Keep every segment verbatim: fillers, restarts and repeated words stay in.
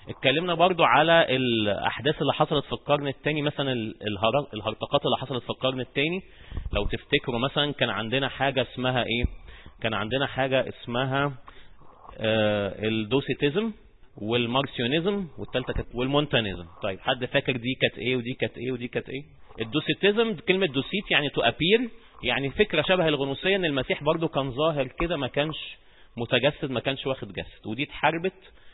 اتكلمنا برضو على الاحداث اللي حصلت في القرن الثاني، مثلا الهرطقات اللي حصلت في القرن الثاني. لو تفتكروا مثلا كان عندنا حاجة اسمها ايه، كان عندنا حاجة اسمها آه الدوسيتيزم والمارسيونيزم، والثالثه كانت والمونتانيزم. طيب حد فاكر دي كانت ايه ودي كانت ايه ودي كانت ايه؟ الدوسيتيزم، كلمه دوسيت يعني تو ابير، يعني فكره شبه الغنوصيه، ان المسيح برضو كان ظاهر كده، ما كانش متجسد، ما كانش واخد جسد، ودي اتحاربت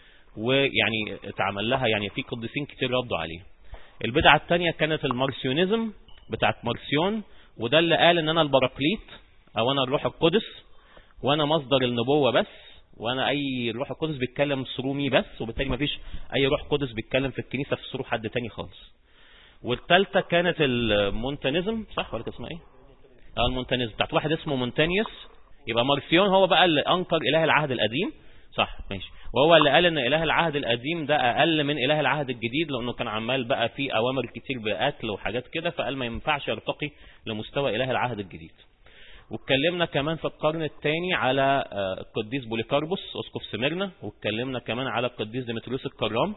ويعني اتعمل لها يعني في قديسين كتير ردوا عليها. البدعه الثانيه كانت المارسيونيزم بتاعت مارسيون، وده اللي قال ان انا البراكليت او انا الروح القدس وانا مصدر النبوه بس، وانا اي روح القدس بيتكلم سرومي بس، وبالتالي ما فيش اي روح قدس بيتكلم في الكنيسه في سرو حد تاني خالص. والثالثه كانت المونتانيزم، صح ولا اسمها ايه؟ اه المونتانيزم بتاعت واحد اسمه مونتانيوس. يبقى مارسيون هو بقى اللي انكر اله العهد القديم، صح ماشي، وهو اللي قال ان اله العهد القديم ده اقل من اله العهد الجديد، لانه كان عمال بقى فيه اوامر كتير بقتل وحاجات كده، فقال ما ينفعش يرتقي لمستوى اله العهد الجديد. واتكلمنا كمان في القرن الثاني على القديس بوليكاربوس اسقف سميرنا، واتكلمنا كمان على القديس ديمتريوس الكرام،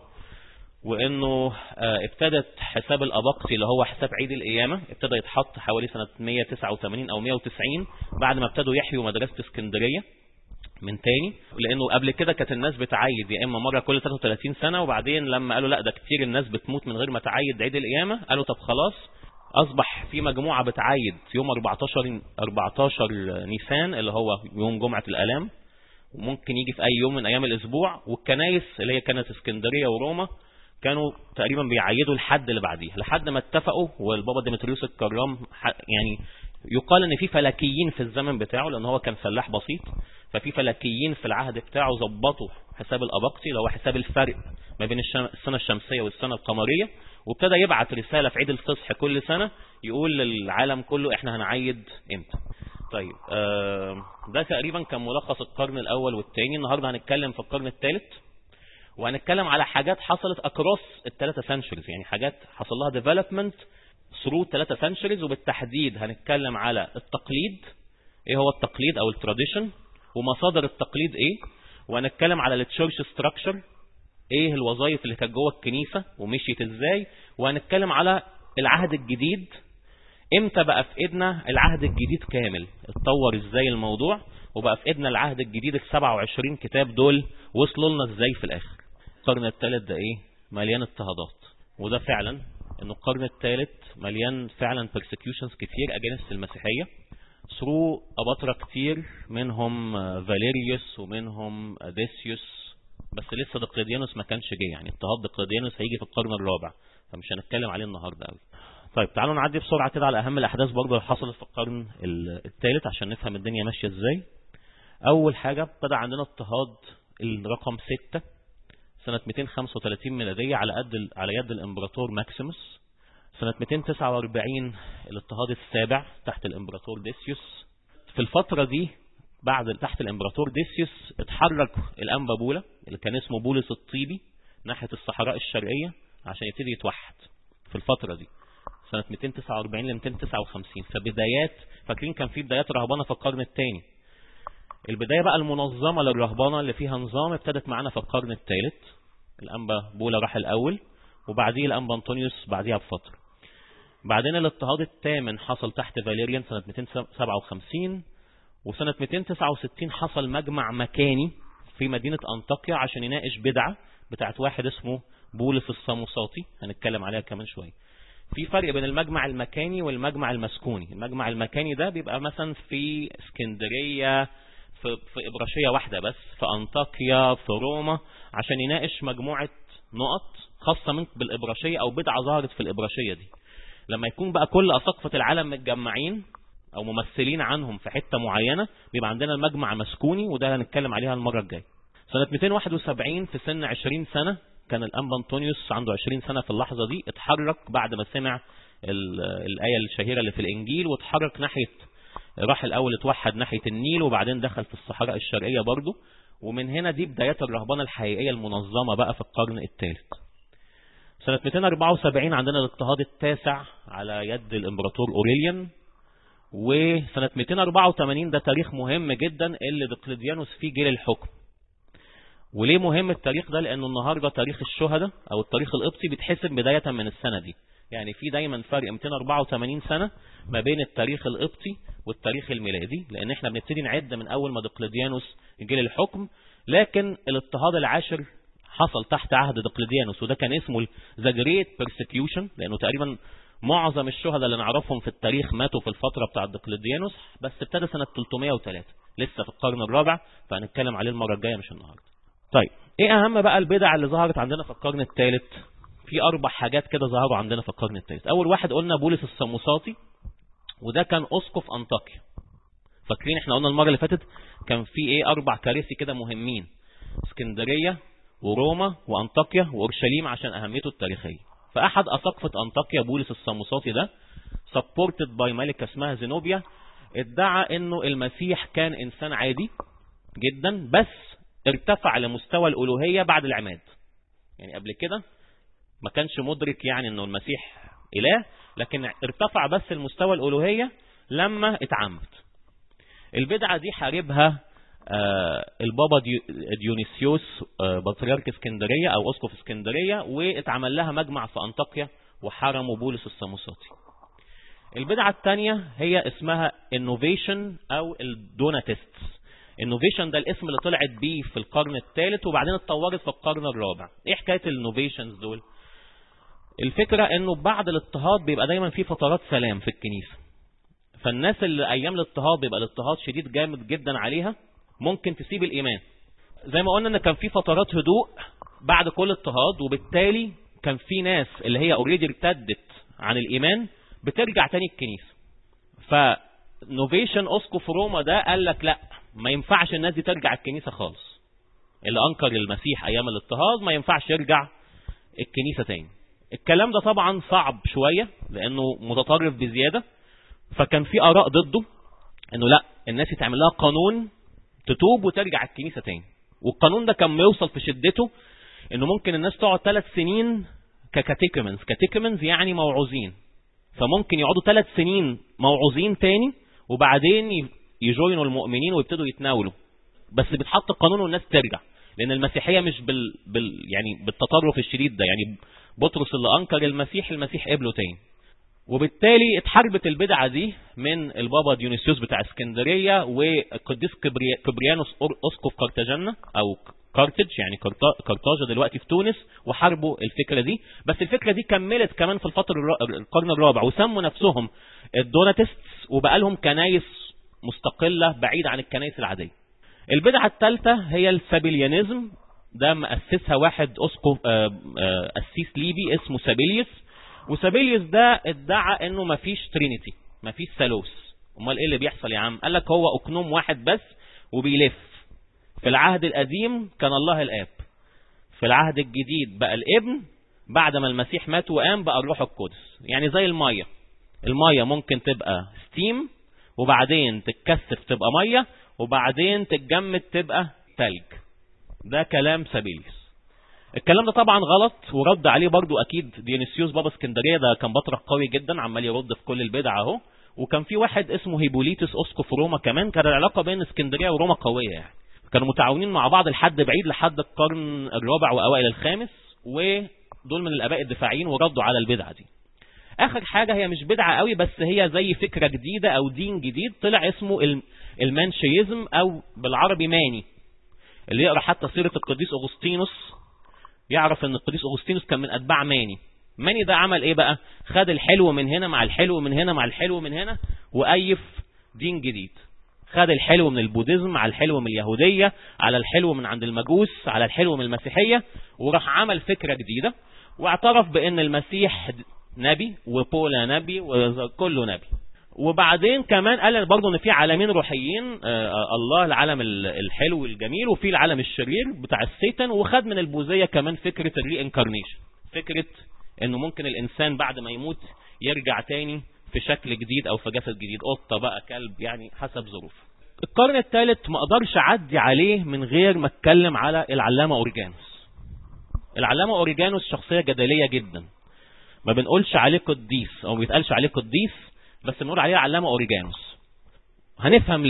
وانه ابتدت حساب الاباقسي اللي هو حساب عيد القيامه ابتدى يتحط حوالي سنه مية وتسعة وثمانين او مية وتسعين، بعد ما ابتدوا يحيوا مدرسه اسكندريه من تاني، لانه قبل كده كانت الناس بتعيد يا اما مره كل ثلاثة وثلاثين سنه، وبعدين لما قالوا لا ده كتير الناس بتموت من غير ما تعيد عيد القيامه، قالوا طب خلاص اصبح في مجموعه بتعيد يوم أربعتاشر أربعتاشر نيسان اللي هو يوم جمعه الالام، وممكن يجي في اي يوم من ايام الاسبوع. والكنايس اللي هي كانت اسكندريه وروما كانوا تقريبا بيعيدوا الحد اللي بعديه، لحد ما اتفقوا. والبابا ديمتريوس الكرام يعني يقال ان في فلكيين في الزمن بتاعه، لان هو كان فلاح بسيط، ففي فلكيين في العهد بتاعه ظبطوا حساب الاباقسي اللي هو حساب الفرق ما بين السنه الشمسيه والسنه القمريه، وابتدى يبعت رساله في عيد الفصح كل سنه يقول للعالم كله احنا هنعيد امتى. طيب آه ده تقريبا كان ملخص القرن الاول والثاني. النهارده هنتكلم في القرن الثالث، وهنتكلم على حاجات حصلت اكروس الثلاثه سنشريز، يعني حاجات حصل لها ديفلوبمنت ثرو الثلاثه سنشريز. وبالتحديد هنتكلم على التقليد، ايه هو التقليد او التراديشن، ومصادر التقليد ايه، وهنتكلم على التشيرش ستراكشر، ايه الوظائف اللي كانت جوه الكنيسه ومشيت ازاي، وهنتكلم على العهد الجديد، امتى بقى في ايدنا العهد الجديد كامل، اتطور ازاي الموضوع وبقى في ايدنا العهد الجديد ال سبعة وعشرين كتاب دول وصلوا لنا ازاي في الاخر. القرن الثالث ده ايه؟ مليان اضطهادات، وده فعلا انه القرن الثالث مليان فعلا persecutions كتير اجينست المسيحيه ثرو اباطره كتير، منهم فاليريوس ومنهم ديسيوس، بس لسه دقلديانوس ما كانش جه، يعني اضطهاد دقلديانوس هيجي في القرن الرابع، فمش هنتكلم عليه النهارده قوي. طيب تعالوا نعدي بسرعه كده على اهم الاحداث برضه اللي حصلت في القرن الثالث عشان نفهم الدنيا ماشيه ازاي. اول حاجه ابتدى عندنا اضطهاد الرقم ستة سنه مئتين وخمسة وثلاثين ميلاديه على قد على يد الامبراطور ماكسيموس. سنه مئتين وتسعة وأربعين الاضطهاد السابع تحت الامبراطور ديسيوس. في الفتره دي بعد تحت الامبراطور ديسيوس اتحرك الانبا بولا اللي كان اسمه بولس الطيبي ناحيه الصحراء الشرقيه عشان يبتدي يتوحد في الفتره دي سنه مئتين وتسعة وأربعين ل مئتين وتسعة وخمسين. فبدايات، فاكرين كان في بدايات رهبانه في القرن الثاني، البدايه بقى المنظمه للرهبانه اللي فيها نظام ابتدت معانا في القرن الثالث. الانبا بولا راح الاول، وبعديه الانبا انطونيوس بعديها بفتره. بعدين الاضطهاد الثامن حصل تحت فاليريان سنه مئتين وسبعة وخمسين، وسنه مئتين وتسعة وستين حصل مجمع مكاني في مدينه انطاكيا عشان يناقش بدعه بتاعت واحد اسمه بولس الصاموساطي، هنتكلم عليها كمان شويه. في فرق بين المجمع المكاني والمجمع المسكوني. المجمع المكاني ده بيبقى مثلا في اسكندريه، في في ابراشيه واحده بس، في انطاكيا، في روما، عشان يناقش مجموعه نقط خاصه من بالابراشيه او بدعه ظهرت في الابراشيه دي. لما يكون بقى كل اساقفه العالم متجمعين او ممثلين عنهم في حته معينه بيبقى عندنا المجمع مسكوني، وده هنتكلم عليها المره الجايه. سنه مئتين وواحد وسبعين في سن عشرين سنه كان الانبا انطونيوس عنده عشرين سنه في اللحظه دي، اتحرك بعد ما سمع الايه الشهيره اللي في الانجيل، واتحرك ناحيه، راح الاول اتوحد ناحيه النيل، وبعدين دخل في الصحراء الشرقيه برضه. ومن هنا دي بدايات الرهبنه الحقيقيه المنظمه بقى في القرن الثالث. سنه مئتين وأربعة وسبعين عندنا الاضطهاد التاسع على يد الامبراطور اوريليان. وسنه مئتين وأربعة وثمانين ده تاريخ مهم جدا اللي دقلديانوس فيه جه للحكم، وليه مهم التاريخ ده؟ لانه النهارده تاريخ الشهداء او التاريخ القبطي بيتحسب بدايه من السنه دي. يعني في دايما فرق مئتين وأربعة وثمانين سنه ما بين التاريخ القبطي والتاريخ الميلادي، لان احنا بنبتدي نعد من اول ما دقلديانوس يجي للحكم. لكن الاضطهاد العاشر حصل تحت عهد دقلديانوس، وده كان اسمه ذا جريت بيرسكيوشن، لانه تقريبا معظم الشهداء اللي نعرفهم في التاريخ ماتوا في الفتره بتاعه دقلديانوس، بس ابتدى سنه ثلاثمائة وثلاثة لسه في القرن الرابع، فهنتكلم عليه المره الجايه مش النهارده. طيب ايه اهم بقى البدع اللي ظهرت عندنا في القرن الثالث؟ في اربع حاجات كده ظهروا عندنا في القرن الثالث. اول واحد قلنا بولس السموساطي، وده كان اسقف انطاكيا. فاكرين احنا قلنا المره اللي فاتت كان في ايه اربع كراسي كده مهمين: اسكندريه وروما وانطاكيا واورشليم عشان اهميته التاريخيه. فاحد اساقفه انطاكيا بولس السموساطي ده سبورتد باي ملكه اسمها زينوبيا، ادعى انه المسيح كان انسان عادي جدا بس ارتفع لمستوى الالوهيه بعد العماد. يعني قبل كده ما كانش مدرك يعني انه المسيح اله، لكن ارتفع بس لمستوى الالوهيه لما اتعمد. البدعه دي حاربها آه البابا ديونيسيوس آه بطريرك اسكندريه او اسقف اسكندريه، واتعمل لها مجمع في انطاكيا وحرموا بولس السموساطي. البدعه الثانيه هي اسمها انوفيشن او الدوناتست. انوفيشن ده الاسم اللي طلعت بيه في القرن الثالث وبعدين اتطورت في القرن الرابع. ايه حكايه الانوفيشنز دول؟ الفكره انه بعد الاضطهاد بيبقى دايما في فترات سلام في الكنيسه، فالناس اللي ايام الاضطهاد بيبقى الاضطهاد شديد جامد جدا عليها ممكن تسيب الايمان. زي ما قلنا ان كان في فترات هدوء بعد كل اضطهاد، وبالتالي كان في ناس اللي هي اوريدي ارتدت عن الايمان بترجع تاني الكنيسه. فنوفيشن اسقف روما ده قال لك لا، ما ينفعش الناس دي ترجع الكنيسه خالص. اللي انكر المسيح ايام الاضطهاد ما ينفعش يرجع الكنيسه تاني. الكلام ده طبعا صعب شويه لانه متطرف بزياده، فكان في اراء ضده انه لا، الناس يتعمل لها قانون تتوب وترجع الكنيسه تاني. والقانون ده كان بيوصل في شدته انه ممكن الناس تقعد ثلاث سنين ككاتيكمنز. كاتيكمنز يعني موعوظين، فممكن يقعدوا ثلاث سنين موعوظين تاني وبعدين يجوينوا المؤمنين ويبتدوا يتناولوا. بس بيتحط القانون والناس ترجع، لان المسيحيه مش بال, بال يعني بالتطرف الشديد ده. يعني بطرس اللي انكر المسيح المسيح قبله تاني. وبالتالي اتحاربت البدعه دي من البابا ديونيسيوس بتاع اسكندريه والقديس كبريانوس اسقف قرطاجنة او كارتج، يعني قرطاجة دلوقتي في تونس، وحاربوا الفكره دي. بس الفكره دي كملت كمان في الفتره القرن الرابع، وسموا نفسهم الدوناتست، وبقى لهم كنايس مستقله بعيد عن الكنائس العاديه. البدعه الثالثه هي السابيليانيزم. ده مؤسسها واحد اسقف قسيس ليبي اسمه سابيليوس. وسابيليوس ده ادعى انه مفيش ترينيتي، مفيش ثالوث. امال ايه اللي بيحصل يا عم؟ قال لك هو اقنوم واحد بس وبيلف. في العهد القديم كان الله الاب، في العهد الجديد بقى الابن، بعد ما المسيح مات وقام بقى الروح القدس. يعني زي الميه، الميه ممكن تبقى ستيم وبعدين تتكثف تبقى ميه وبعدين تتجمد تبقى ثلج. ده كلام سابيليوس. الكلام ده طبعا غلط، ورد عليه برضو اكيد ديونيسيوس بابا اسكندريه. ده كان بطرك قوي جدا عمال يرد في كل البدع اهو. وكان في واحد اسمه هيبوليتس اسقف روما كمان. كان العلاقه بين اسكندريه وروما قويه، يعني كانوا متعاونين مع بعض لحد بعيد لحد القرن الرابع واوائل الخامس، ودول من الاباء الدفاعيين وردوا على البدعه دي. اخر حاجه هي مش بدعه قوي، بس هي زي فكره جديده او دين جديد طلع اسمه المانشيزم او بالعربي ماني. اللي يقرا حتى سيره القديس اغسطينوس يعرف ان القديس اغسطينوس كان من اتباع ماني. ماني ده عمل ايه بقى؟ خد الحلو من هنا مع الحلو من هنا مع الحلو من هنا وأيف دين جديد. خد الحلو من البوديزم على الحلو من اليهودية على الحلو من عند المجوس على الحلو من المسيحية، وراح عمل فكرة جديدة واعترف بان المسيح نبي وبولا نبي وكله نبي. وبعدين كمان قال برضه ان في عالمين روحيين، آه الله العالم الحلو الجميل وفي العالم الشرير بتاع السيطان. وخد من البوذية كمان فكرة الري انكارنيشن، فكرة انه ممكن الانسان بعد ما يموت يرجع تاني في شكل جديد او في جسد جديد، قطة بقى كلب، يعني حسب ظروف. القرن الثالث ما اقدرش اعدي عليه من غير ما اتكلم على العلامة اوريجانوس. العلامة اوريجانوس شخصية جدلية جدا، ما بنقولش عليه قديس او ما بيتقالش عليه قديس، بس بنقول عليه علامة اوريجانوس. هنفهم ليه،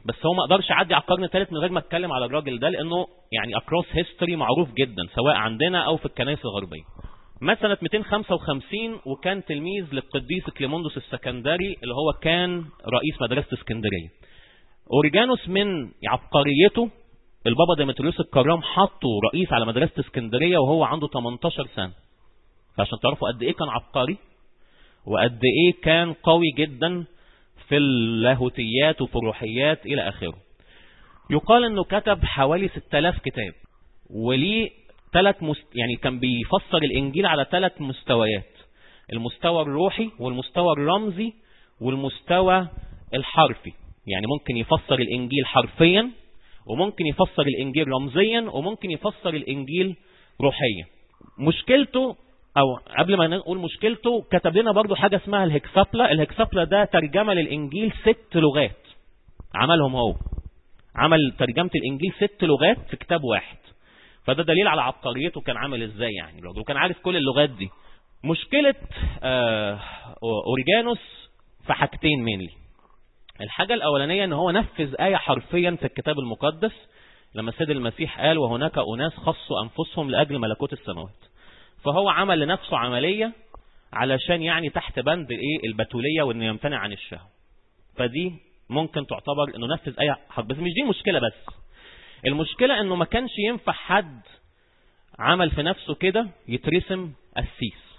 بس هو ما اقدرش اعدي على القرن الثالث من غير ما اتكلم على الراجل ده، لانه يعني اكروس هيستوري معروف جدا سواء عندنا او في الكنائس الغربيه. مات سنه مئتين وخمسة وخمسين وكان تلميذ للقديس كليموندوس السكندري اللي هو كان رئيس مدرسه اسكندريه. اوريجانوس من عبقريته البابا ديمتريوس الكرام حطه رئيس على مدرسه اسكندريه وهو عنده تمنتاشر سنه، فعشان تعرفوا قد ايه كان عبقري وقد ايه كان قوي جدا في اللاهوتيات وفي الروحيات الى اخره. يقال انه كتب حوالي ستة آلاف كتاب، وليه ثلاث مست... يعني كان بيفسر الانجيل على ثلاث مستويات: المستوى الروحي والمستوى الرمزي والمستوى الحرفي. يعني ممكن يفسر الانجيل حرفيا، وممكن يفسر الانجيل رمزيا، وممكن يفسر الانجيل روحيا. مشكلته او قبل ما نقول مشكلته كتب لنا برضو حاجة اسمها الهكسابلا. الهكسابلا ده ترجمة للانجيل ست لغات، عملهم هو، عمل ترجمة الانجيل ست لغات في كتاب واحد. فده دليل على عبقريته كان عامل ازاي، يعني لو كان عارف كل اللغات دي. مشكلة آه اوريجانوس في حاجتين مينلي. الحاجة الاولانية ان هو نفذ آية حرفيا في الكتاب المقدس لما السيد المسيح قال وهناك اناس خصوا انفسهم لاجل ملكوت السماوات. فهو عمل لنفسه عملية علشان يعني تحت بند ايه البتولية وانه يمتنع عن الشهوة. فدي ممكن تعتبر انه نفذ اي حق، بس مش دي المشكلة. بس المشكلة انه ما كانش ينفع حد عمل في نفسه كده يترسم قسيس.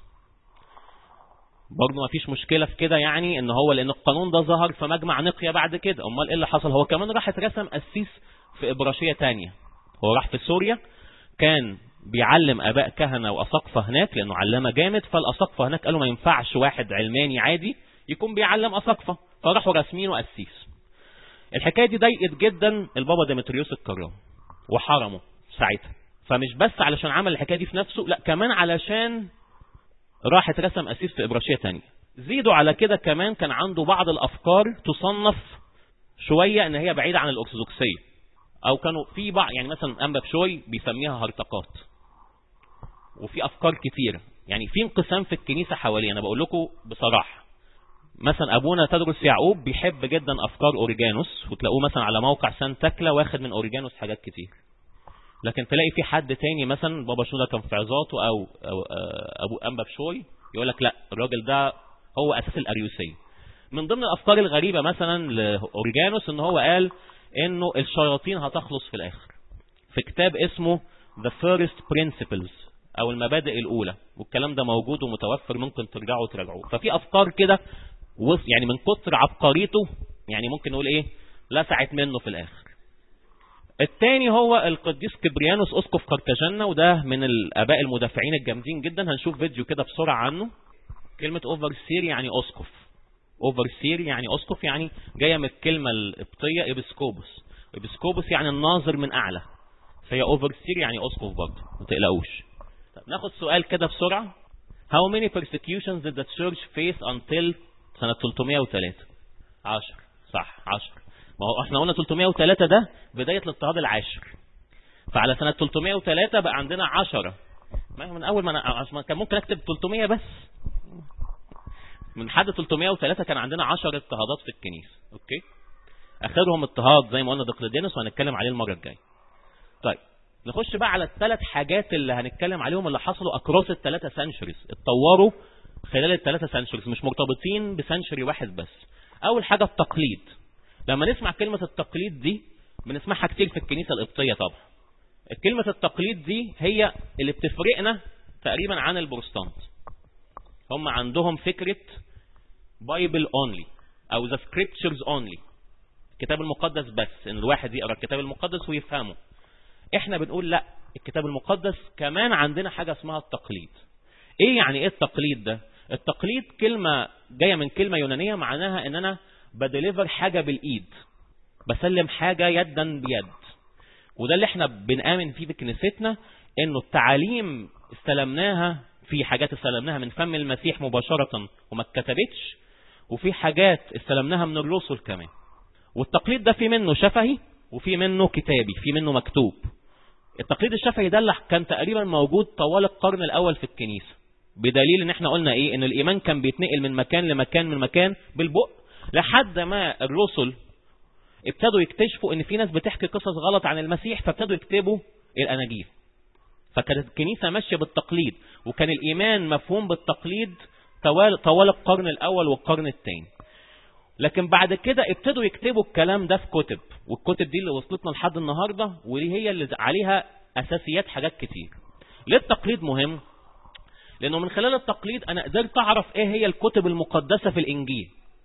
برضه ما فيش مشكلة في كده، يعني ان هو لان القانون ده ظهر في مجمع نقيا بعد كده. امال ايه اللي حصل؟ هو كمان راح اترسم قسيس في ابراشية تانية. هو راح في سوريا، كان بيعلم اباء كهنة واساقفة هناك لانه علامة جامد. فالاساقفة هناك قالوا ما ينفعش واحد علماني عادي يكون بيعلم اساقفة، فراحوا راسمينه قسيس. الحكاية دي ضايقت جدا البابا ديمتريوس الكرام وحرمه ساعتها. فمش بس علشان عمل الحكاية دي في نفسه، لا كمان علشان راح اترسم قسيس في ابراشية تانية. زيدوا على كده كمان كان عنده بعض الافكار تصنف شوية ان هي بعيدة عن الارثوذكسية، او كانوا في بعض يعني مثلا انبا بشوي بيسميها هرطقات. وفي افكار كتيرة، يعني في انقسام في الكنيسة حوالينا. انا بقول لكم بصراحة، مثلا ابونا تدرس يعقوب بيحب جدا افكار اوريجانوس، وتلاقوه مثلا على موقع سان تكلا واخد من اوريجانوس حاجات كتير. لكن تلاقي في حد تاني مثلا بابا شنودة كان في عظاته او, أو ابو انبا بشوي يقول لك لا الراجل ده هو اساس الاريوسية. من ضمن الافكار الغريبة مثلا لاوريجانوس ان هو قال انه الشياطين هتخلص في الاخر، في كتاب اسمه The First Principles او المبادئ الاولى، والكلام ده موجود ومتوفر، ممكن ترجعوا تراجعوه. ففي افكار كده يعني من كتر عبقريته يعني ممكن نقول ايه لسعت منه في الاخر. الثاني هو القديس كبريانوس اسقف قرطاجنة، وده من الاباء المدافعين الجامدين جدا. هنشوف فيديو كده بسرعة عنه. كلمة اوفرسير يعني اسقف، اوفرسير يعني اسقف، يعني جاية من الكلمة القبطية ابسكوبوس. ابسكوبوس يعني الناظر من اعلى، فهي اوفرسير يعني اسقف برضه، ما تقلقوش. طب ناخد سؤال كده بسرعة. How many persecutions did the church face until سنة ثلاثمائة وثلاثة؟ عشر. صح، عشر. ما هو احنا قلنا ثلاثمائة وثلاثة ده بداية الاضطهاد العاشر، فعلى سنة ثلاثمائة وثلاثة بقى عندنا عشرة. من اول ما أنا كان ممكن اكتب ثلاثمائة بس، من لحد ثلاثمائة وثلاثة كان عندنا عشر اضطهادات في الكنيسة. اوكي، اخرهم اضطهاد زي ما قلنا دقلدينوس، وهنتكلم عليه المرة الجاية. طيب نخش بقى على الثلاث حاجات اللي هنتكلم عليهم اللي حصلوا اكروس الثلاثة سنشريز، اتطوروا خلال الثلاثة سنشريز، مش مرتبطين بسنشري واحد بس. اول حاجة التقليد. لما نسمع كلمة التقليد دي بنسمعها كتير في الكنيسة القبطية. طبعا كلمة التقليد دي هي اللي بتفرقنا تقريبا عن البروتستانت. هم عندهم فكرة بايبل اونلي او ذا سكريبتشرز اونلي، الكتاب المقدس بس، ان الواحد يقرأ الكتاب المقدس ويفهمه. احنا بنقول لا، الكتاب المقدس كمان عندنا حاجة اسمها التقليد. ايه يعني ايه التقليد ده؟ التقليد كلمة جاية من كلمة يونانية معناها ان انا بدليفر حاجة بالايد، بسلم حاجة يدا بيد. وده اللي احنا بنآمن فيه بكنيستنا، انه التعاليم استلمناها، في حاجات استلمناها من فم المسيح مباشرة وما اتكتبتش، وفي حاجات استلمناها من الرسل كمان. والتقليد ده في منه شفهي وفي منه كتابي، في منه مكتوب. التقليد الشفهي ده اللي كان تقريبا موجود طوال القرن الاول في الكنيسة، بدليل ان احنا قلنا ايه، ان الايمان كان بيتنقل من مكان لمكان من مكان بالبق، لحد ما الرسل ابتدوا يكتشفوا ان في ناس بتحكي قصص غلط عن المسيح، فابتدوا يكتبوا الاناجيل. فكانت الكنيسة ماشية بالتقليد، وكان الايمان مفهوم بالتقليد طوال, طوال القرن الاول والقرن الثاني. لكن بعد كده ابتدوا يكتبوا الكلام ده في كتب، والكتب دي اللي وصلتنا لحد النهاردة، ودي هي اللي عليها اساسيات حاجات كتير. ليه التقليد مهم؟ لانه من خلال التقليد انا قدرت اعرف ايه هي الكتب المقدسة في الانجيل.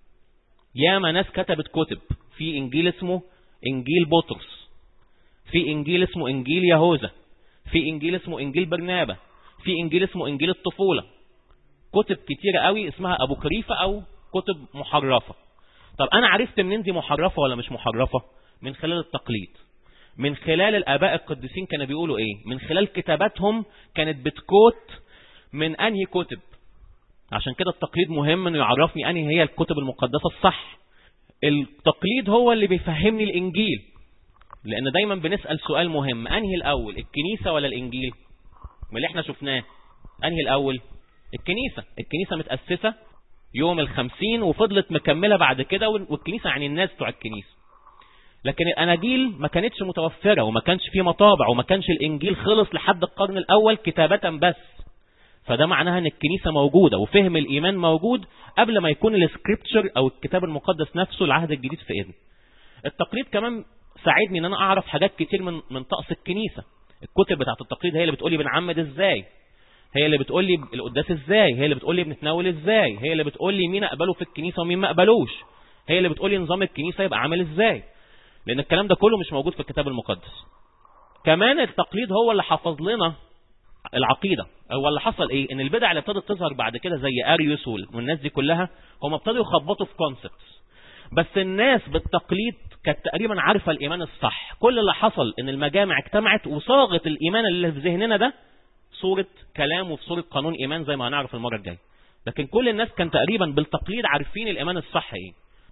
ياما ناس كتبت كتب، في انجيل اسمه انجيل بطرس، في انجيل اسمه انجيل يهوذا، في انجيل اسمه انجيل برنابا، في انجيل اسمه انجيل الطفولة. كتب كتيرة قوي اسمها ابوكريفة او كتب محرفة. طب انا عرفت منين دي محرفة ولا مش محرفة؟ من خلال التقليد، من خلال الاباء القديسين كانوا بيقولوا ايه، من خلال كتاباتهم كانت بتكوت من انهي كتب. عشان كده التقليد مهم انه يعرفني انهي هي الكتب المقدسة الصح. التقليد هو اللي بيفهمني الانجيل، لان دايما بنسأل سؤال مهم، انهي الاول، الكنيسة ولا الانجيل؟ من اللي احنا شفناه انهي الاول؟ الكنيسة. الكنيسة متأسسة يوم الخمسين وفضلت مكملة بعد كده، والكنيسة يعني الناس بتوع الكنيسة. لكن الاناجيل ما كانتش متوفرة، وما كانش فيه مطابع، وما كانش الانجيل خلص لحد القرن الاول كتابة بس. فده معناها ان الكنيسة موجودة وفهم الايمان موجود قبل ما يكون السكريبتشر او الكتاب المقدس نفسه العهد الجديد في ايدنا. التقليد كمان ساعدني ان انا اعرف حاجات كتير من من طقس الكنيسة. الكتب بتاعت التقليد هي اللي بتقولي بنعمد ازاي، هي اللي بتقولي القداس ازاي، هي اللي بتقولي بنتناول ازاي، هي اللي بتقولي مين اقبله في الكنيسة ومين ما اقبلوش، هي اللي بتقولي نظام الكنيسة يبقى عامل ازاي. لان الكلام ده كله مش موجود في الكتاب المقدس. كمان التقليد هو اللي حفظ لنا العقيدة. هو اللي حصل ايه، ان البدع اللي ابتدت تظهر بعد كده زي اريوس والناس دي كلها، هم ابتدوا يخبطوا في كونسبتس. بس الناس بالتقليد كانت تقريبا عارفة الايمان الصح. كل اللي حصل ان المجامع اجتمعت وصاغت الايمان اللي في ذهننا ده صورة كلام وفي صورة قانون ايمان زي ما هنعرف المرة الجاية. لكن كل الناس كان تقريبا بالتقليد عارفين الايمان الصح ايه.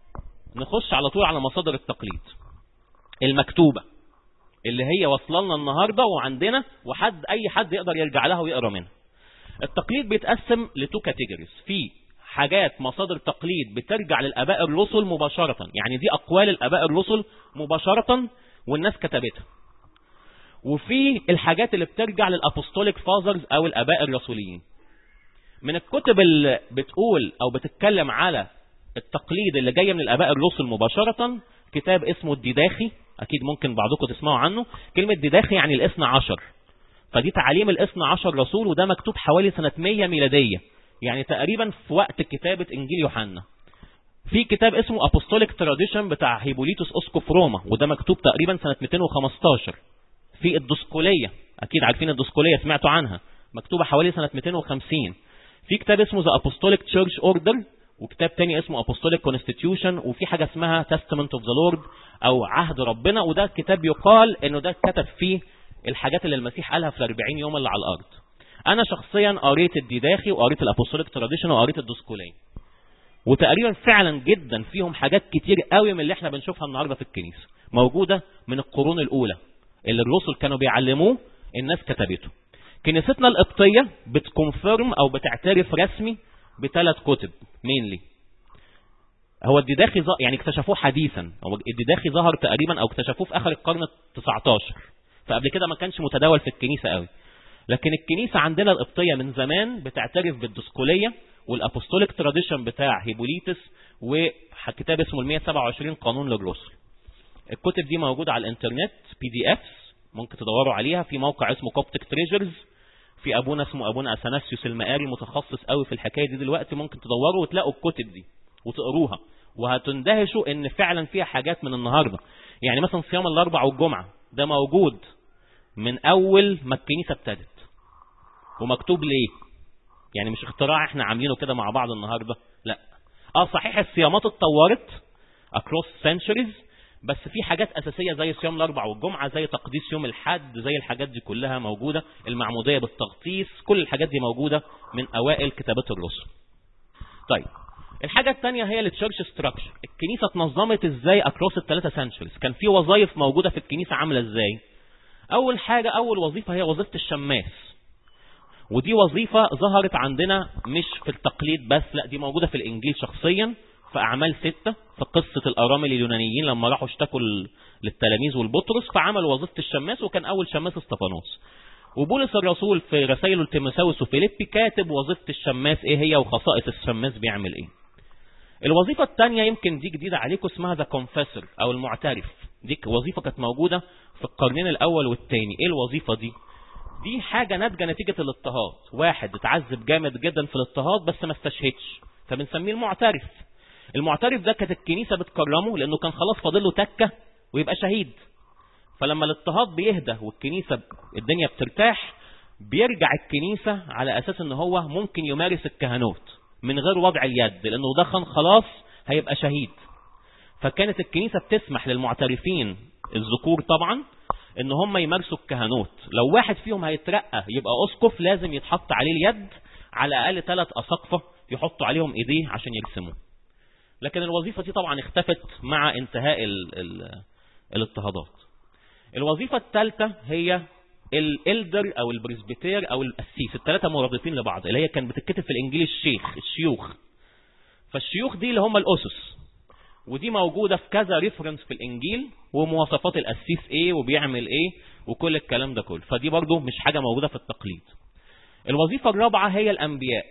نخش على طول على مصادر التقليد المكتوبة اللي هي وصلنا النهاردة وعندنا، وحد اي حد يقدر يرجع لها ويقرأ منها. التقليد بيتقسم لتو كاتيجوريز. في حاجات مصادر تقليد بترجع للآباء الرسل مباشرة، يعني دي أقوال الآباء الرسل مباشرة والناس كتبتها. وفي الحاجات اللي بترجع للأبوستوليك فازرز أو الآباء الرسوليين. من الكتب اللي بتقول أو بتتكلم على التقليد اللي جاي من الآباء الرسل مباشرة كتاب اسمه الديداخي، أكيد ممكن بعضكم تسمعوا عنه. كلمة ديداخي يعني الاثنى عشر، فدي تعاليم الاثنى عشر رسول، وده مكتوب حوالي سنة مية ميلادية، يعني تقريبا في وقت كتابة إنجيل يوحنا. في كتاب اسمه Apostolic Tradition بتاع هيبوليتوس أسقف روما، وده مكتوب تقريبا سنة مئتين وخمستاشر. في الدسقلية، أكيد عارفين الدسقلية سمعتوا عنها، مكتوبة حوالي سنة مئتين وخمسين. في كتاب اسمه The Apostolic Church Order، وكتاب تاني اسمه Apostolic Constitution، وفي حاجة اسمها Testament of the Lord أو عهد ربنا، وده كتاب يقال إنه ده كتب فيه الحاجات اللي المسيح قالها في الأربعين يوم اللي على الأرض. أنا شخصيا قريت الديداخي وقريت الأبوستوليك تراديشن وقريت الدسقلية، وتقريبا فعلا جدا فيهم حاجات كتير قوي من اللي احنا بنشوفها النهارده في الكنيسة موجودة من القرون الأولى اللي الرسل كانوا بيعلموه الناس كتبته. كنيستنا القبطية بتكونفيرم أو بتعترف رسمي بثلاث كتب مينلي. هو الديداخي يعني اكتشفوه حديثا، هو الديداخي ظهر تقريبا أو اكتشفوه في آخر القرن التسعتاشر، فقبل كده ما كانش متداول في الكنيسة قوي. لكن الكنيسة عندنا القبطية من زمان بتعترف بالدسقلية والأبوستوليك تراديشن بتاع هيبوليتس وكتاب اسمه المية سبعة وعشرين قانون للرسل. الكتب دي موجودة على الانترنت بي دي افس، ممكن تدوروا عليها في موقع اسمه كوبتك تريجرز. في ابونا اسمه ابونا اثناسيوس المقاري متخصص قوي في الحكاية دي دلوقتي، ممكن تدوروا وتلاقوا الكتب دي وتقروها وهتندهشوا ان فعلا فيها حاجات من النهاردة. يعني مثلا صيام الاربع والجمعة ده موجود من اول ما الكنيسة ابتدت، ومكتوب ليه، يعني مش اختراع احنا عاملينه كده مع بعض النهاردة، لا. اه صحيح الصيامات اتطورت across centuries، بس في حاجات اساسية زي صيام الاربع والجمعة، زي تقديس يوم الحد، زي الحاجات دي كلها موجودة. المعمودية بالتغطيس، كل الحاجات دي موجودة من اوائل كتابات الرسل. طيب الحاجة الثانية هي التشيرش ستراكشر. الكنيسة اتنظمت ازاي across الثلاثة centuries؟ كان في وظائف موجودة في الكنيسة عاملة ازاي؟ اول حاجة، اول وظيفة هي وظيفة الشماس، ودي وظيفة ظهرت عندنا مش في التقليد بس، لا دي موجودة في الانجيل شخصيا في أعمال ستة في قصة الأرامل اليونانيين لما راحوا اشتكوا للتلاميذ والبطرس، فعملوا وظيفة الشماس، وكان أول شماس استفانوس. وبولس الرسول في رسائله لتيموثاوس وفيليبي كاتب وظيفة الشماس ايه هي وخصائص الشماس بيعمل ايه. الوظيفة الثانية يمكن دي جديدة عليكم، اسمها ذا كونفسور او المعترف. دي وظيفة كانت موجودة في القرنين الاول والثاني. ايه الوظيفة دي؟ دي حاجة ناتجة نتيجة الاضطهاد، واحد اتعذب جامد جدا في الاضطهاد بس ما استشهدش، فبنسميه المعترف. المعترف ده كانت الكنيسة بتكرمه لانه كان خلاص فاضل له تكة ويبقى شهيد. فلما الاضطهاد بيهدى والكنيسة الدنيا بترتاح، بيرجع الكنيسة على اساس ان هو ممكن يمارس الكهنوت من غير وضع اليد، لانه ده خلاص هيبقى شهيد. فكانت الكنيسة بتسمح للمعترفين الذكور طبعا ان هم يمارسوا الكهنوت. لو واحد فيهم هيترقى يبقى اسقف، لازم يتحط عليه اليد، على الاقل ثلاث اساقفة يحطوا عليهم ايديه عشان يرسموه. لكن الوظيفة دي طبعا اختفت مع انتهاء ال ال الاضطهادات. الوظيفة الثالثة هي الالدر او البريسبيتير او القسيس، الثلاثة مرادفين لبعض، اللي هي كان بتتكتب في الانجيل الشيخ، الشيوخ. فالشيوخ دي اللي هم الاسس، ودي موجودة في كذا ريفرنس في الانجيل، ومواصفات القسيس ايه وبيعمل ايه وكل الكلام ده كله. فدي برضو مش حاجة موجودة في التقليد. الوظيفة الرابعة هي الانبياء.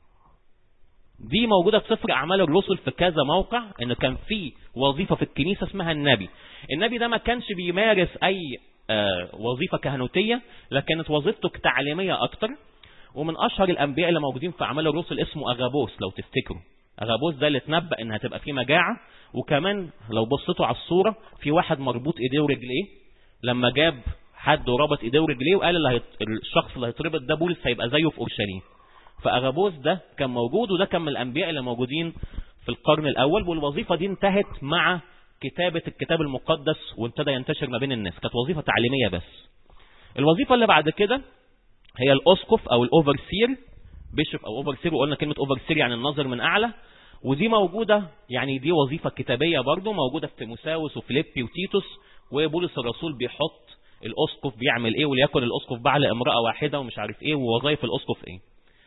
دي موجودة في سفر اعمال الرسل في كذا موقع، ان كان في وظيفة في الكنيسة اسمها النبي. النبي ده ما كانش بيمارس اي آه وظيفة كهنوتية، لكنت وظيفته تعليمية اكتر. ومن اشهر الانبياء اللي موجودين في اعمال الرسل اسمه اغابوس، لو تفتكروا. اغابوس ده اللي اتنبأ ان هتبقى فيه مجاعة، وكمان لو بصيتوا على الصورة في واحد مربوط ايديه ورجليه، لما جاب حد وربط ايديه ورجليه وقال اللي هيت... الشخص اللي هيتربط ده بولس هيبقى زيه في اورشليم. فاغابوس ده كان موجود، وده كان من الانبياء اللي موجودين في القرن الاول. والوظيفة دي انتهت مع كتابة الكتاب المقدس وابتدى ينتشر ما بين الناس، كانت وظيفة تعليمية بس. الوظيفة اللي بعد كده هي الاسقف او الاوفرسير، بيشوف او اوفرسير، وقلنا كلمة اوفرسير يعني الناظر من اعلى. ودي موجودة، يعني دي وظيفة كتابية برضو، موجودة في تيموثاوس وفيليبي وتيتوس. وبولس الرسول بيحط الاسقف بيعمل ايه، وليكن الاسقف بعل امرأة واحدة ومش عارف ايه، ووظائف الاسقف ايه.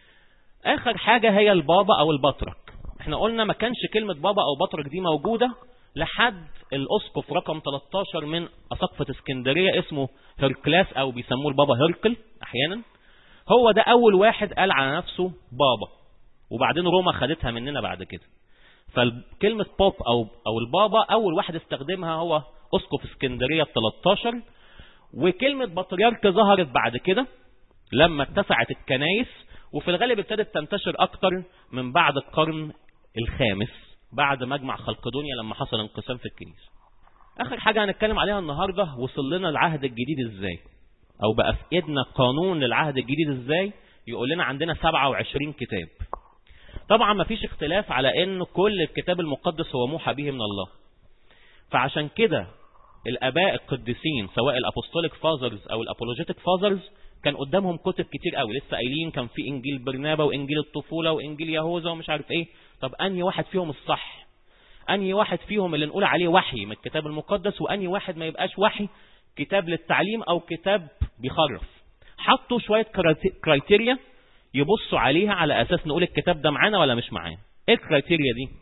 اخر حاجة هي البابا او البطرك. احنا قلنا ما كانش كلمة بابا او بطرك دي موجودة لحد الاسقف رقم ثلاثة عشر من اساقفة اسكندرية، اسمه هركلاس او بيسموه البابا هركل احيانا. هو ده اول واحد قال على نفسه بابا، وبعدين روما خدتها مننا بعد كده. فكلمة بوب او او البابا اول واحد استخدمها هو اسقف اسكندرية ثلاثة عشر. وكلمة بطريرك ظهرت بعد كده لما اتسعت الكنائس، وفي الغالب ابتدت تنتشر اكتر من بعد القرن الخامس، بعد مجمع خلقدونيا لما حصل انقسام في الكنيسة. اخر حاجة هنتكلم عليها النهاردة، وصل لنا العهد الجديد ازاي، او بقى في ايدنا قانون للعهد الجديد ازاي. يقول لنا عندنا سبعة وعشرين كتاب. طبعا ما فيش اختلاف على ان كل الكتاب المقدس هو موحى به من الله. فعشان كده الاباء القديسين سواء الابوستوليك فازرز او الابولوجيتيك فازرز كان قدامهم كتب كتير قوي. لسه قايلين كان في انجيل برنابا وانجيل الطفولة وانجيل يهوذا ومش عارف ايه. طب انهي واحد فيهم الصح؟ انهي واحد فيهم اللي نقول عليه وحي من الكتاب المقدس، وانهي واحد ما يبقاش وحي، كتاب للتعليم او كتاب بيخرف؟ حطوا شوية كرايتيريا يبصوا عليها على اساس نقول الكتاب ده معانا ولا مش معانا. ايه الكرايتيريا دي؟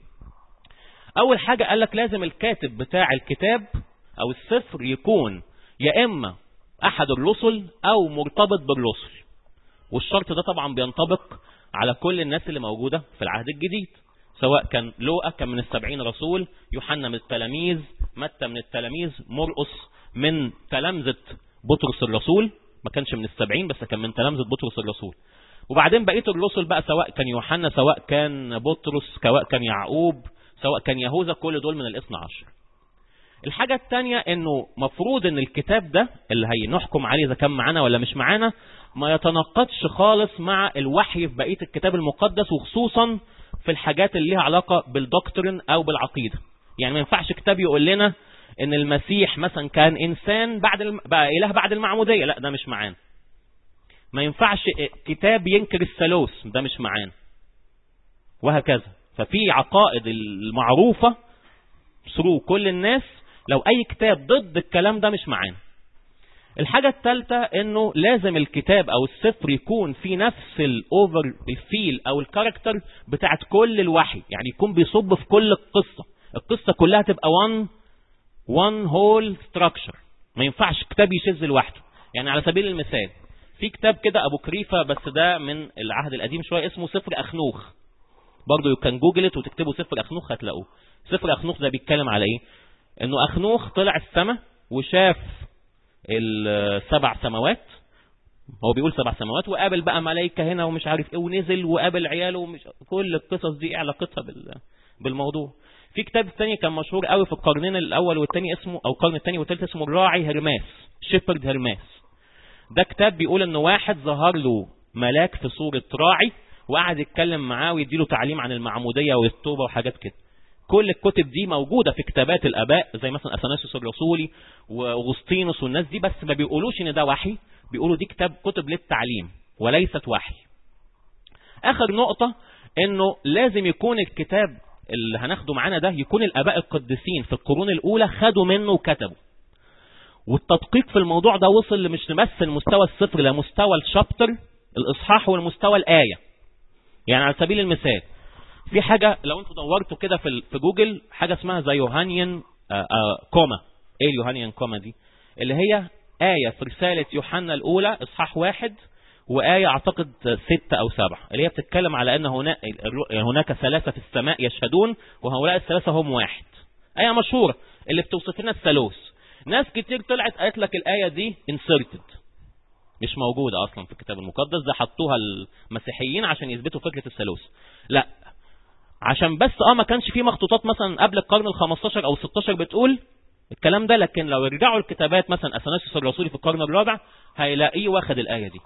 اول حاجة قال لك لازم الكاتب بتاع الكتاب او السفر يكون يا اما احد الرسل او مرتبط بالرسل. والشرط ده طبعا بينطبق على كل الناس اللي موجودة في العهد الجديد، سواء كان لوقا كان من السبعين رسول، يوحنا من التلاميذ، متى من التلاميذ، مرقس من تلامذة بطرس الرسول، ما كانش من السبعين بس كان من تلامذة بطرس الرسول. وبعدين بقية الرسل بقى سواء كان يوحنا، سواء كان بطرس، سواء كان يعقوب، سواء كان يهوذا، كل دول من الاثنى عشر. الحاجة الثانية انه مفروض ان الكتاب ده اللي هنحكم عليه اذا كان معانا ولا مش معانا ما يتناقضش خالص مع الوحي في بقية الكتاب المقدس، وخصوصا في الحاجات اللي لها علاقة بالدكترين او بالعقيدة. يعني ما ينفعش كتاب يقول لنا ان المسيح مثلا كان انسان بعد الم... بقى اله بعد المعمودية، لا ده مش معانا. ما ينفعش كتاب ينكر الثالوث، ده مش معانا، وهكذا. ففي عقائد المعروفة ثرو كل الناس، لو اي كتاب ضد الكلام ده مش معانا. الحاجة الثالثة انه لازم الكتاب او السفر يكون في نفس الاوفر الفيل او الكاركتر بتاعت كل الوحي، يعني يكون بيصب في كل القصة، القصة كلها تبقى one one whole structure، ما ينفعش كتاب يشذ لوحده. يعني على سبيل المثال في كتاب كده ابو كريفة بس ده من العهد القديم شوية اسمه سفر اخنوخ، برضو كان جوجلت وتكتبوا سفر اخنوخ هتلاقوه. سفر اخنوخ ده بيتكلم على ايه؟ انه اخنوخ طلع السماء وشاف السبع سماوات، هو بيقول سبع سماوات، وقابل بقى ملائكة هنا ومش عارف ايه، ونزل وقابل عياله ومش كل القصص دي علاقتها بال... بالموضوع. في كتاب ثاني كان مشهور قوي في القرنين الاول والثاني اسمه او القرن الثاني والثالث اسمه الراعي هرماس، شيبرد هرماس. ده كتاب بيقول انه واحد ظهر له ملاك في صورة راعي وقعد يتكلم معاه ويديله تعليم عن المعمودية والتوبة وحاجات كده. كل الكتب دي موجودة في كتابات الآباء زي مثلا أثناسيوس الرسولي وأغسطينوس والناس دي، بس ما بيقولوش إن ده وحي، بيقولوا دي كتاب كتب للتعليم وليست وحي. آخر نقطة إنه لازم يكون الكتاب اللي هناخده معانا ده يكون الآباء القديسين في القرون الأولى خدوا منه وكتبوا. والتدقيق في الموضوع ده وصل لمش بس مستوى السفر، لمستوى الشابتر الإصحاح والمستوى الآية. يعني على سبيل المثال في حاجة لو انتوا دورتوا كده في في جوجل حاجة اسمها زي يوهانيان كوما. ايه اليوهانيان كوما دي؟ اللي هي آية في رسالة يوحنا الأولى إصحاح واحد وآية أعتقد ستة أو سبعة، اللي هي بتتكلم على أن هناك هناك ثلاثة في السماء يشهدون وهؤلاء الثلاثة هم واحد. آية مشهورة اللي بتوصف لنا الثالوث. ناس كتير طلعت قالت لك الآية دي inserted، مش موجودة أصلا في الكتاب المقدس، ده حطوها المسيحيين عشان يثبتوا فكرة الثالوث. لا، عشان بس اه ما كانش فيه مخطوطات مثلا قبل القرن الخمستاشر او الستاشر بتقول الكلام ده، لكن لو يرجعوا الكتابات مثلا اثناسيوس الرسولي في القرن الرابع هيلاقيه واخد الآية دي.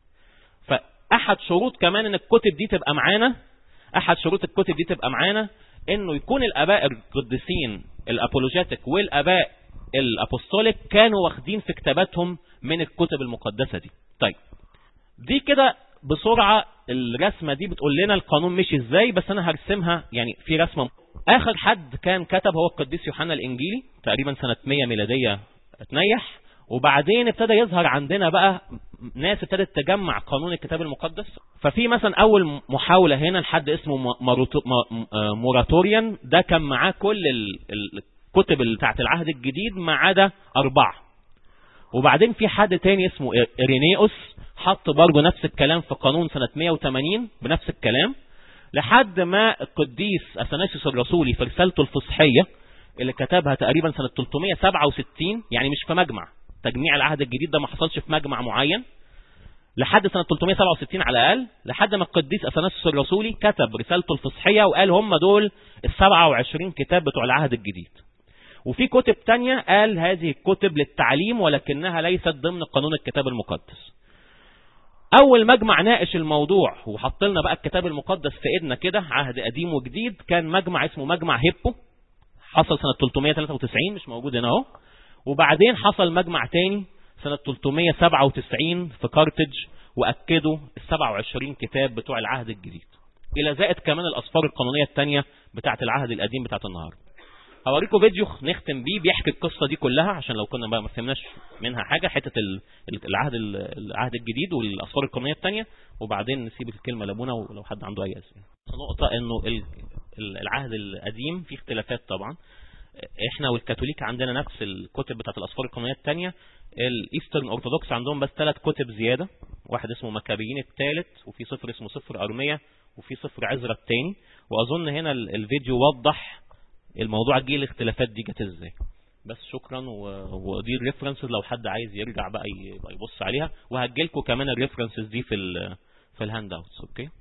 فأحد شروط كمان ان الكتب دي تبقى معانا، أحد شروط الكتب دي تبقى معانا انه يكون الآباء القديسين الأبولوجيتك والآباء الأبوستوليك كانوا واخدين في كتاباتهم من الكتب المقدسة دي. طيب دي كده بسرعة الرسمة دي بتقول لنا القانون مشي ازاي، بس انا هرسمها يعني في رسمة. اخر حد كان كتب هو القديس يوحنا الانجيلي تقريبا سنة مية ميلادية اتنيح، وبعدين ابتدى يظهر عندنا بقى ناس ابتدت تجمع قانون الكتاب المقدس. ففي مثلا اول محاولة هنا لحد اسمه موراتوريان، ده كان معاه كل الكتب بتاعت العهد الجديد ما عدا اربعة. وبعدين في حد تاني اسمه إيرينيوس حط برضه نفس الكلام في قانون سنة مية وتمانين بنفس الكلام، لحد ما القديس أثناسيوس الرسولي في رسالته الفصحية اللي كتبها تقريبا سنة تلتمية سبعة وستين، يعني مش في مجمع، تجميع العهد الجديد ده ما حصلش في مجمع معين، لحد سنة تلتمية سبعة وستين على الأقل، لحد ما القديس أثناسيوس الرسولي كتب رسالته الفصحية وقال هم دول السبعة وعشرين كتاب بتوع العهد الجديد. وفي كتب تانية قال هذه الكتب للتعليم ولكنها ليست ضمن قانون الكتاب المقدس. اول مجمع ناقش الموضوع وحط لنا بقى الكتاب المقدس في ايدنا كده عهد قديم وجديد كان مجمع اسمه مجمع هيبو، حصل سنة تلتمية تلاتة وتسعين، مش موجود هنا اهو. وبعدين حصل مجمع تاني سنة تلتمية سبعة وتسعين في كارتج واكدوا السبعة وعشرين كتاب بتوع العهد الجديد، الى زائد كمان الاسفار القانونية التانية بتاعت العهد القديم بتاعت النهارده. هوريكم فيديو نختم بيه بيحكي القصة دي كلها عشان لو كنا بقى ما فهمناش منها حاجة، حتة العهد العهد الجديد والأسفار القانونية الثانية، وبعدين نسيب الكلمة لابونا ولو حد عنده أي أسئلة. نقطة إنه العهد القديم فيه اختلافات طبعا، إحنا والكاثوليك عندنا نفس الكتب بتاعت الأسفار القانونية الثانية. الإيسترن أورثودوكس عندهم بس ثلاث كتب زيادة، واحد اسمه مكابيين الثالث، وفي صفر اسمه صفر أرمية، وفي صفر عزرا الثاني. وأظن هنا الفيديو وضح الموضوع جه الاختلافات دي جت ازاي. بس شكرا، ودي الريفرنسز لو حد عايز يرجع بقى يبص عليها، وهجيلكم كمان الريفرنسز دي في ال في الهاند اوتس. اوكي.